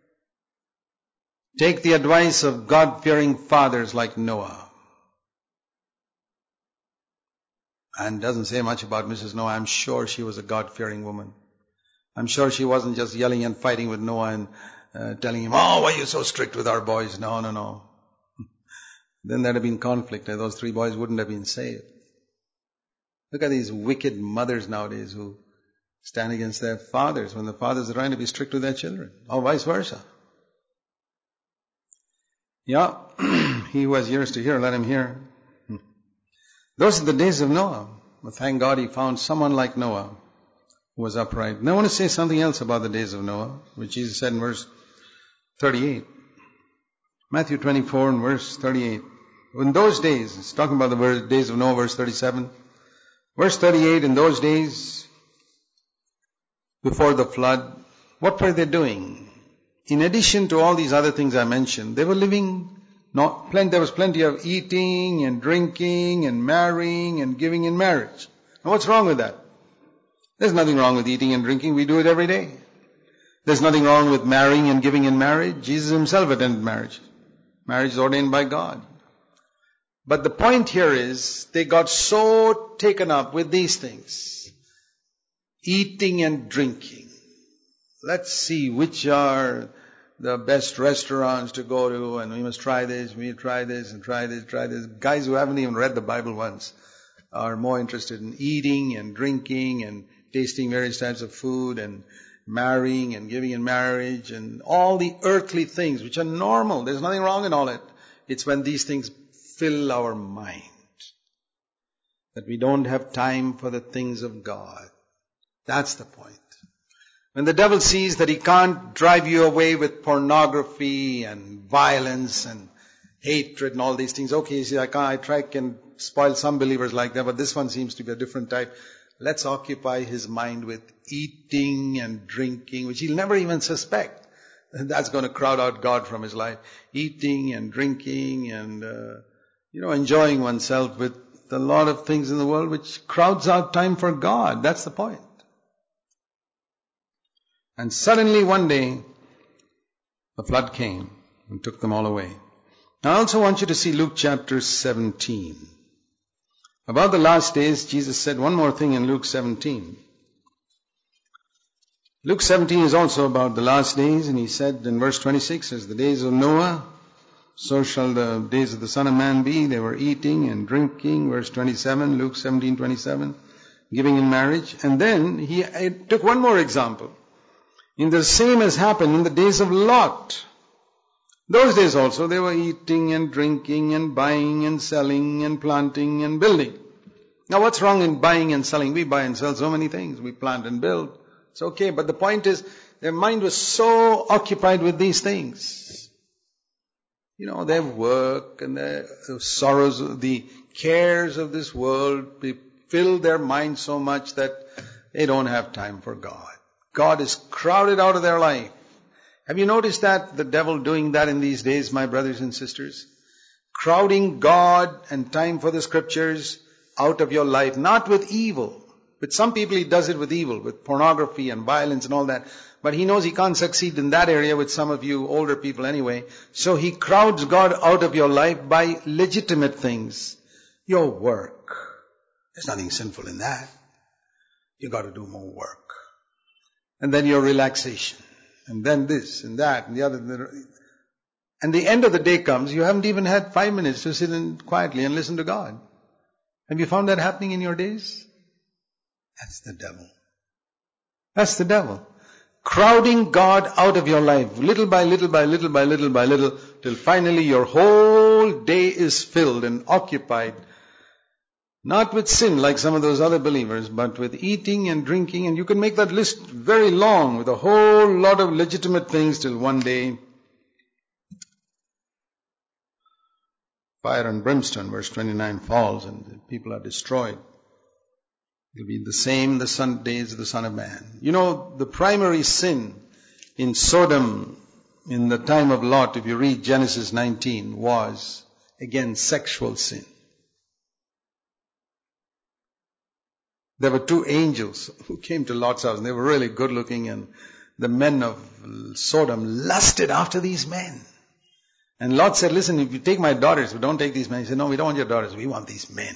[SPEAKER 1] Take the advice of God-fearing fathers like Noah. And doesn't say much about Missus Noah. I'm sure she was a God-fearing woman. I'm sure she wasn't just yelling and fighting with Noah and uh, telling him, oh, why are you so strict with our boys? No, no, no. Then there'd have been conflict, and those three boys wouldn't have been saved. Look at these wicked mothers nowadays who stand against their fathers when the fathers are trying to be strict with their children, or vice versa. Yeah, he who has ears to hear, let him hear. Those are the days of Noah. But thank God he found someone like Noah who was upright. And I want to say something else about the days of Noah, which Jesus said in verse thirty-eight. Matthew twenty-four and verse thirty-eight. In those days, it's talking about the days of Noah, verse thirty-seven. Verse thirty-eight, in those days before the flood, what were they doing? In addition to all these other things I mentioned, they were living, not plenty, there was plenty of eating and drinking and marrying and giving in marriage. Now what's wrong with that? There's nothing wrong with eating and drinking. We do it every day. There's nothing wrong with marrying and giving in marriage. Jesus himself attended marriage. Marriage is ordained by God. But the point here is, they got so taken up with these things. Eating and drinking. Let's see which are the best restaurants to go to, and we must try this, we try this, and try this, try this. Guys who haven't even read the Bible once are more interested in eating and drinking and tasting various types of food and marrying and giving in marriage and all the earthly things which are normal. There's nothing wrong in all it. It's when these things fill our mind that we don't have time for the things of God. That's the point. When the devil sees that he can't drive you away with pornography and violence and hatred and all these things, okay, you see, I can't, I try can spoil some believers like that, but this one seems to be a different type. Let's occupy his mind with eating and drinking, which he'll never even suspect. That's going to crowd out God from his life. Eating and drinking and, uh, you know, enjoying oneself with a lot of things in the world which crowds out time for God. That's the point. And suddenly one day, the flood came and took them all away. Now I also want you to see Luke chapter seventeen. About the last days, Jesus said one more thing in Luke seventeen. Luke seventeen is also about the last days, and he said in verse twenty-six, as the days of Noah, so shall the days of the Son of Man be. They were eating and drinking, verse twenty-seven, Luke seventeen twenty-seven, giving in marriage. And then he took one more example. In the same as happened in the days of Lot. Those days also they were eating and drinking and buying and selling and planting and building. Now what's wrong in buying and selling? We buy and sell so many things. We plant and build. It's okay. But the point is, their mind was so occupied with these things. You know, their work and their sorrows, the cares of this world, they fill their mind so much that they don't have time for God. God is crowded out of their life. Have you noticed that? The devil doing that in these days, my brothers and sisters? Crowding God and time for the scriptures out of your life, not with evil. With some people he does it with evil, with pornography and violence and all that. But he knows he can't succeed in that area with some of you older people anyway. So he crowds God out of your life by legitimate things. Your work. There's nothing sinful in that. You got to do more work. And then your relaxation. And then this and that and the other. And the end of the day comes, you haven't even had five minutes to sit in quietly and listen to God. Have you found that happening in your days? That's the devil. That's the devil. Crowding God out of your life, little by little by little by little by little, till finally your whole day is filled and occupied Not with sin like some of those other believers, but with eating and drinking. And you can make that list very long with a whole lot of legitimate things till one day, fire and brimstone, verse twenty-nine, falls and the people are destroyed. It will be the same the son, days of the Son of Man. You know, the primary sin in Sodom in the time of Lot, if you read Genesis nineteen, was, again, sexual sin. There were two angels who came to Lot's house, and they were really good looking, and the men of Sodom lusted after these men. And Lot said, listen, if you take my daughters, but don't take these men. He said, no, we don't want your daughters, we want these men.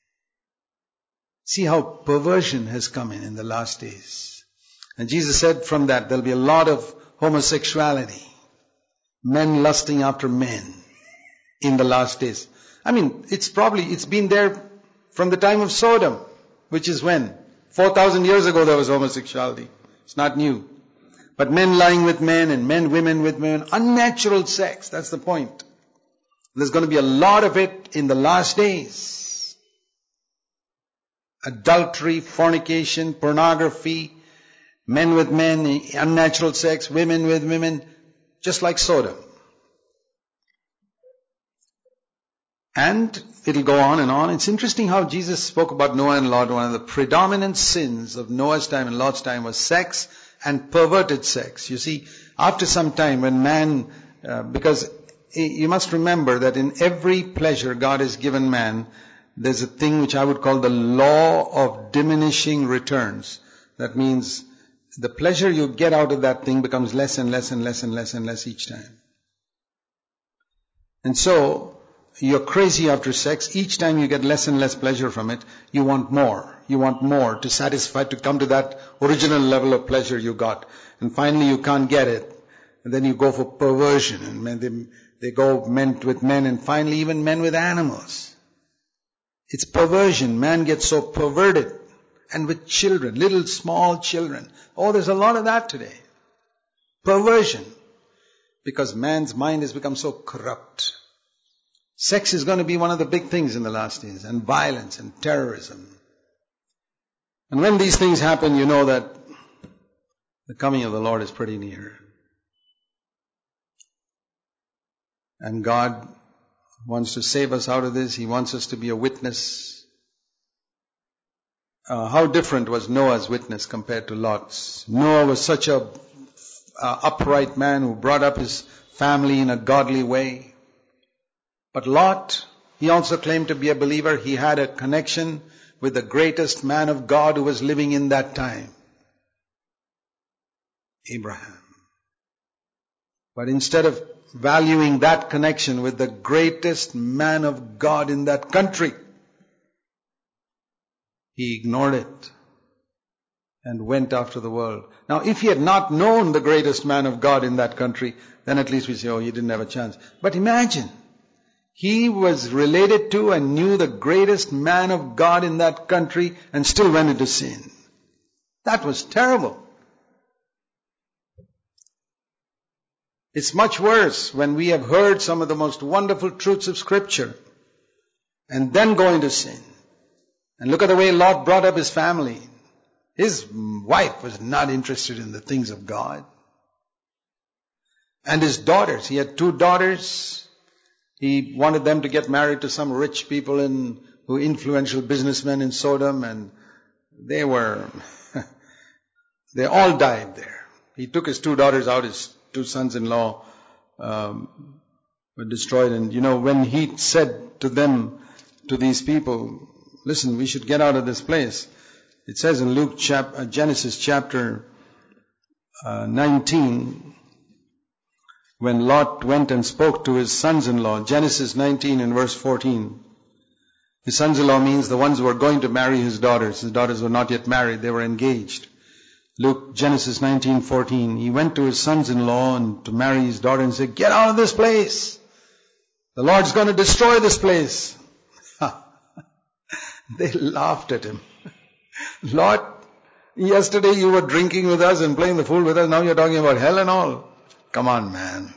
[SPEAKER 1] See how perversion has come in in the last days. And Jesus said from that, there'll be a lot of homosexuality. Men lusting after men in the last days. I mean, it's probably, it's been there from the time of Sodom, which is when? four thousand years ago there was homosexuality. It's not new. But men lying with men and men, women with men, unnatural sex, that's the point. There's going to be a lot of it in the last days. Adultery, fornication, pornography, men with men, unnatural sex, women with women, just like Sodom. And it'll go on and on. It's interesting how Jesus spoke about Noah and Lot. One of the predominant sins of Noah's time and Lot's time was sex and perverted sex. You see, after some time when man, uh, because you must remember that in every pleasure God has given man, there's a thing which I would call the law of diminishing returns. That means the pleasure you get out of that thing becomes less and less and less and less and less each time. And so, you're crazy after sex. Each time you get less and less pleasure from it, you want more. You want more to satisfy, to come to that original level of pleasure you got. And finally you can't get it. And then you go for perversion. And men, they, they go men with men, and finally even men with animals. It's perversion. Man gets so perverted. And with children, little small children. Oh, there's a lot of that today. Perversion. Because man's mind has become so corrupt. Sex is going to be one of the big things in the last days, and violence and terrorism. And when these things happen, you know that the coming of the Lord is pretty near. And God wants to save us out of this. He wants us to be a witness. Uh, how different was Noah's witness compared to Lot's? Noah was such a uh, upright man who brought up his family in a godly way. But Lot, he also claimed to be a believer. He had a connection with the greatest man of God who was living in that time, Abraham. But instead of valuing that connection with the greatest man of God in that country, he ignored it and went after the world. Now, if he had not known the greatest man of God in that country, then at least we say, oh, he didn't have a chance. But imagine, he was related to and knew the greatest man of God in that country and still went into sin. That was terrible. It's much worse when we have heard some of the most wonderful truths of Scripture and then go into sin. And look at the way Lot brought up his family. His wife was not interested in the things of God. And his daughters, he had two daughters. He wanted them to get married to some rich people in, who influential businessmen in Sodom, and they were, they all died there. He took his two daughters out, his two sons-in-law um, were destroyed. And you know, when he said to them, to these people, listen, we should get out of this place. It says in Luke chap, uh, Genesis chapter uh, nineteen, when Lot went and spoke to his sons-in-law, Genesis nineteen and verse fourteen. His sons-in-law means the ones who were going to marry his daughters. His daughters were not yet married, they were engaged. Luke, Genesis nineteen fourteen. He went to his sons-in-law and to marry his daughter and said, get out of this place. The Lord's going to destroy this place. They laughed at him. Lord, yesterday you were drinking with us and playing the fool with us. Now you're talking about hell and all. Come on, man.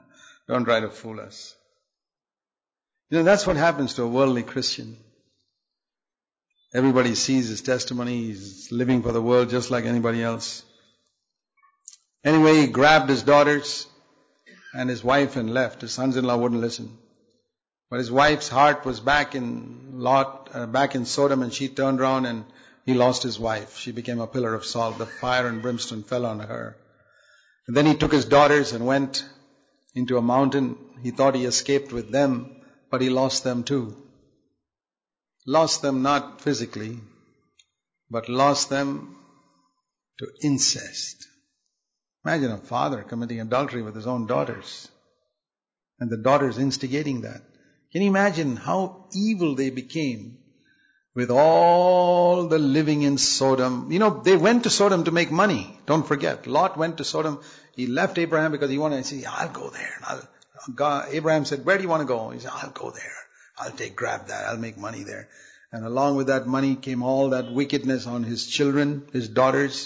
[SPEAKER 1] Don't try to fool us. You know, that's what happens to a worldly Christian. Everybody sees his testimony. He's living for the world just like anybody else. Anyway, he grabbed his daughters and his wife and left. His sons-in-law wouldn't listen. But his wife's heart was back in Lot, uh, back in Sodom, and she turned around and he lost his wife. She became a pillar of salt. The fire and brimstone fell on her. And then he took his daughters and went into a mountain. He thought he escaped with them, but he lost them too. Lost them not physically, but lost them to incest. Imagine a father committing adultery with his own daughters, and the daughters instigating that. Can you imagine how evil they became with all the living in Sodom? You know, they went to Sodom to make money. Don't forget, Lot went to Sodom. He left Abraham because he wanted to say, I'll go there. And I'll, God, Abraham said, where do you want to go? He said, I'll go there. I'll take, grab that. I'll make money there. And along with that money came all that wickedness on his children, his daughters.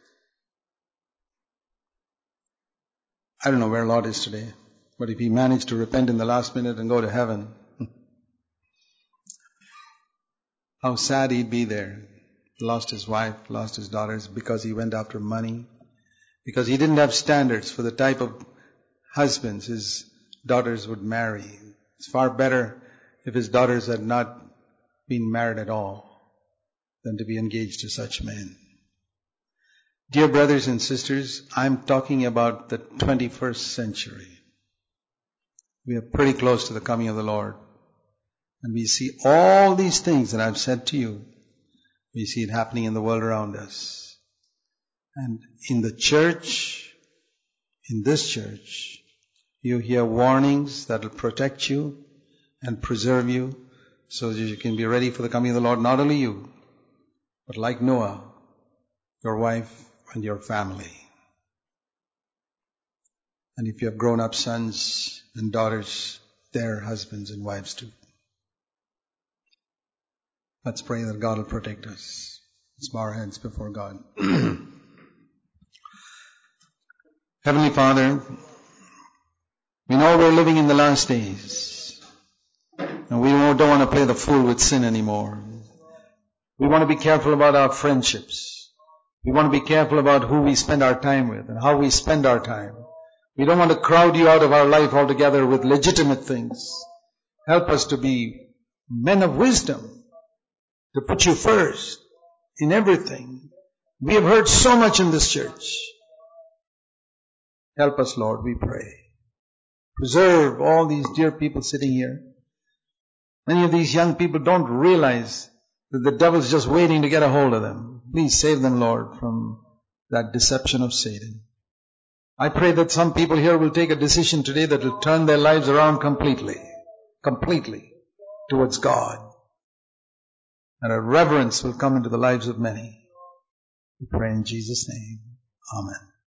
[SPEAKER 1] I don't know where Lot is today, but if he managed to repent in the last minute and go to heaven, how sad he'd be there. Lost his wife, lost his daughters because he went after money, because he didn't have standards for the type of husbands his daughters would marry. It's far better if his daughters had not been married at all than to be engaged to such men. Dear brothers and sisters, I'm talking about the twenty-first century. We are pretty close to the coming of the Lord. And we see all these things that I've said to you. We see it happening in the world around us. And in the church, in this church, you hear warnings that will protect you and preserve you so that you can be ready for the coming of the Lord. Not only you, but like Noah, your wife and your family. And if you have grown up sons and daughters, their husbands and wives too. Let's pray that God will protect us. Let's bow our heads before God. Heavenly Father, we know we're living in the last days. And we don't want to play the fool with sin anymore. We want to be careful about our friendships. We want to be careful about who we spend our time with and how we spend our time. We don't want to crowd you out of our life altogether with legitimate things. Help us to be men of wisdom, to put you first in everything. We have heard so much in this church. Help us, Lord, we pray. Preserve all these dear people sitting here. Many of these young people don't realize that the devil's just waiting to get a hold of them. Please save them, Lord, from that deception of Satan. I pray that some people here will take a decision today that will turn their lives around completely, completely towards God. And a reverence will come into the lives of many. We pray in Jesus' name. Amen.